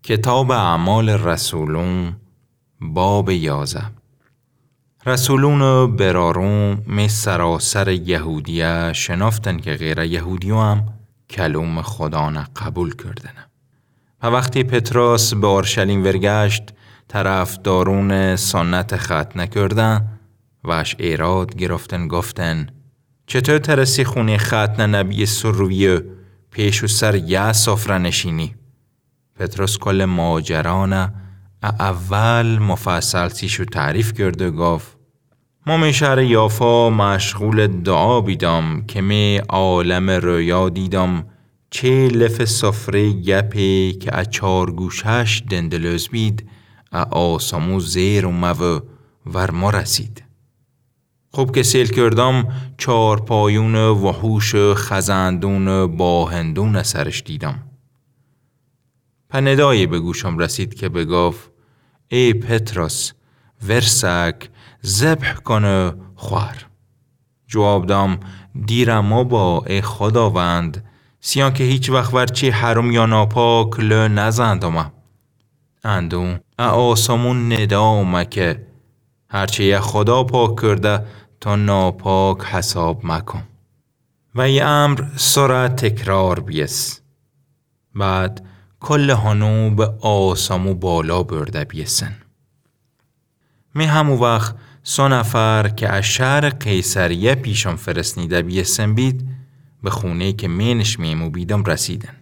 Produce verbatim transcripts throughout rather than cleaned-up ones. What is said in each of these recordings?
کتاب اعمال رسولون باب یازه. رسولون براروم می سراسر یهودیه شنافتن که غیر یهودیو هم کلام خدا نه قبول کردن. و وقتی پتروس به اورشلیم ورگشت طرف دارون سنت ختنه کردن وش ایراد گرفتن گفتن چطور ترسی خونه ختنه نبی سرویه پیش و سر یه سفره نشینی؟ پتروس کل ماجرانه اول مفصل سیشو تعریف کرد و گفت ما می شهر یافا مشغول دعا بیدم که می عالم رویا دیدم چه لف سفره گپی که ا چار گوشش دندلوز بید ا آسامو زیر و مو ور ما رسید. خوب که سیل کردم چار پایون وحوش خزندون باهندون سرش دیدم. پندایی به گوشم رسید که بگفت ای پتروس ورسک ذبح کنه خوار. جواب دام دیرم ما با ای خداوند سیان که هیچ وقت ورچی حرم یا ناپاک ل نزندم. اندون آسامون ندامه که هرچی یه خدا پاک کرده تا ناپاک حساب مکن. و یه امر سره تکرار بیس. بعد کل هنو به آسامو بالا برده بیسن. می همو وقت سه نفر که از شهر قیصریه پیشم فرستنیده بیسن بید به خونه که مینش میمو بیدم رسیدن.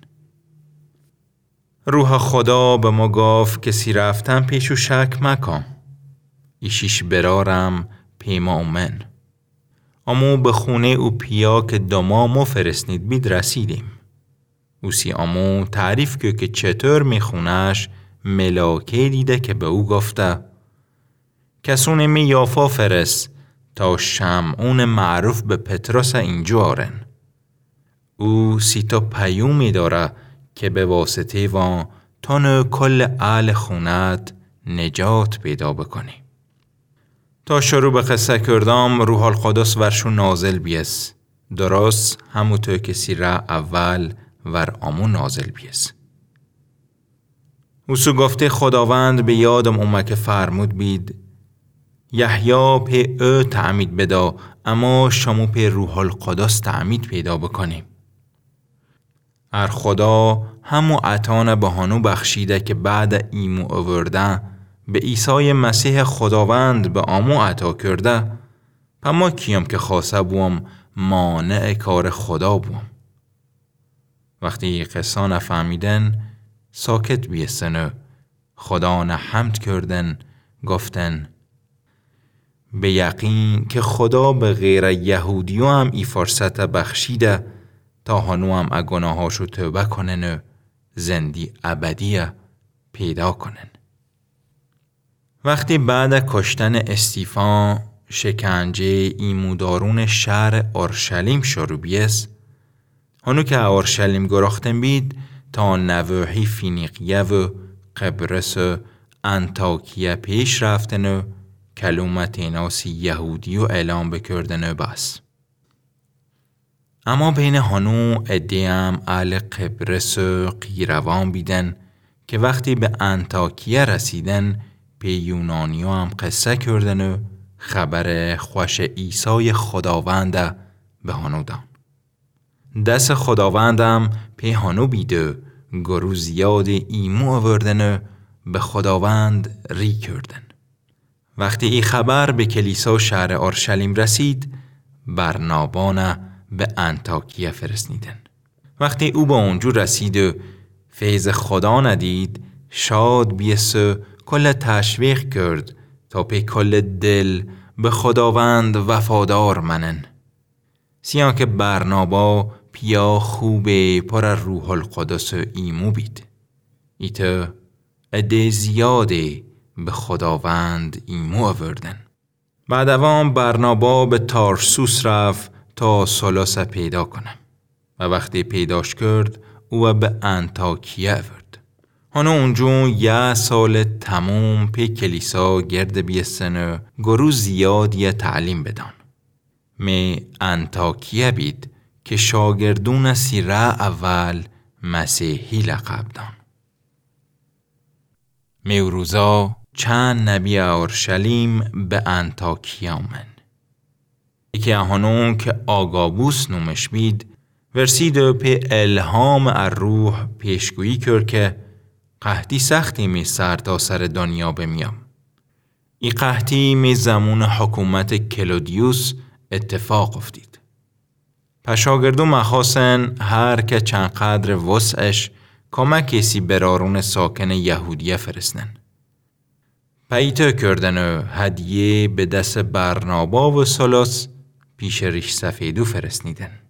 روح خدا به ما گفت کسی رفتن پیشو شک مکن. ایشیش برارم پیما اومن. امو به خونه او پیا که دمامو فرستنید بید رسیدیم. او سی امو تعریف که که چطور میخونش ملاکه دیده که به او گفته کسون می یافا فرست تا شمعون معروف به پتروس اینجا آرن. او سی تا پیومی داره که به واسطه وان تان کل اهل خونت نجات پیدا بکنی. تا شروع به قصه کردم روح القدس ورشو نازل بیس. درست همونطور که سیره اول ور آمون نازل بیس. او سو گفته خداوند به یادم اومه که فرمود بید یحیی پی او تعمید بدا اما شما پی روح القدس تعمید پیدا بکنیم. ار خدا همو عطانه بهانو بخشیده که بعد ایمو آورده به عیسی مسیح خداوند به آمو عطا کرده پما کیم که خواسته بوم مانع کار خدا بوم. وقتی قصه نفهمیدن ساکت بیستن خدا نه حمد کردن گفتن به یقین که خدا به غیر یهودیو هم ای فرصت بخشیده تا هنو هم اگناهاشو توبه کنن و زندی ابدی پیدا کنن. وقتی بعد کشتن استیفان شکنجه ایمودارون شهر اورشلیم شروع بیست هنو که اورشلیم گرختن بید تا نواحی فینیقیه و قبرس و انطاکیه پیش رفتن و کلمت ناسی یهودی و اعلام بکردن و بس. اما بین هنو ادیم اهل قبرس و قیروان بیدن که وقتی به انطاکیه رسیدن پی یونانیو هم قصه کردن و خبر خوش عیسی خداوند به هنو دان. دست خداوندم پی هنو بیده گرو زیاد ایمو آوردن و به خداوند ری کردن. وقتی ای خبر به کلیسا شهر اورشلیم رسید برنابا به انطاکیه فرستیدن. وقتی او به اونجا رسید و فیض خدا ندید شاد بیست و کل تشویق کرد تا پی کل دل به خداوند وفادار منن. سیان که برنابا پیا خوبه پر روح القدس ایمو بید. ایتا عده زیاده به خداوند ایمو آوردن. بعد اوام برنابا به تارسوس رفت تا سولاس پیدا کنم و وقتی پیداش کرد او به انطاکیه آورد. هنو اونجون یه سال تموم پی کلیسا گرد بیستن و گرو زیادی تعلیم بدن. می انطاکیه بید که شاگردون سیره اول مسیحی لقب دان. میوروزا چند نبی اورشلیم به انتاکیا من. یکی اهانون که آگابوس نومش بید ورسید و پی الهام الروح پیشگویی کرد که قحطی سختی می سر تا سر دنیا بمیام. ای قحطی می زمان حکومت کلودیوس اتفاق افتید. پس شاگردو مخواستن هر که چند قدر وسعش کمک سی برارون ساکن یهودیه فرستن. پیدا کردن و هدیه به دست برنابا و سولاس پیش ریش سفیدو فرستیدن.